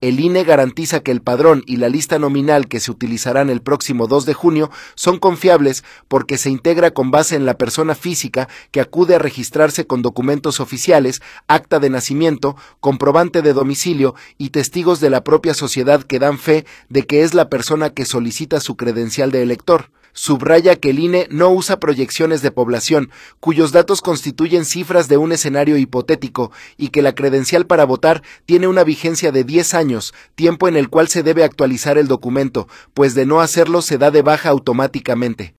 El INE garantiza que el padrón y la lista nominal que se utilizarán el próximo 2 de junio son confiables porque se integra con base en la persona física que acude a registrarse con documentos oficiales, acta de nacimiento, comprobante de domicilio y testigos de la propia sociedad que dan fe de que es la persona que solicita su credencial de elector. Subraya que el INE no usa proyecciones de población, cuyos datos constituyen cifras de un escenario hipotético, y que la credencial para votar tiene una vigencia de 10 años, tiempo en el cual se debe actualizar el documento, pues de no hacerlo se da de baja automáticamente.